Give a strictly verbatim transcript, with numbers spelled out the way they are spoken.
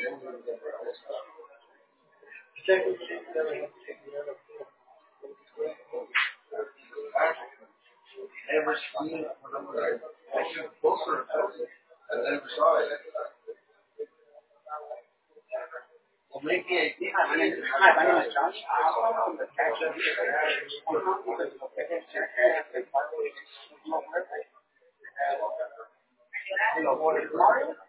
Hi, my name is Hi, my name is Josh. I'm the catcher here.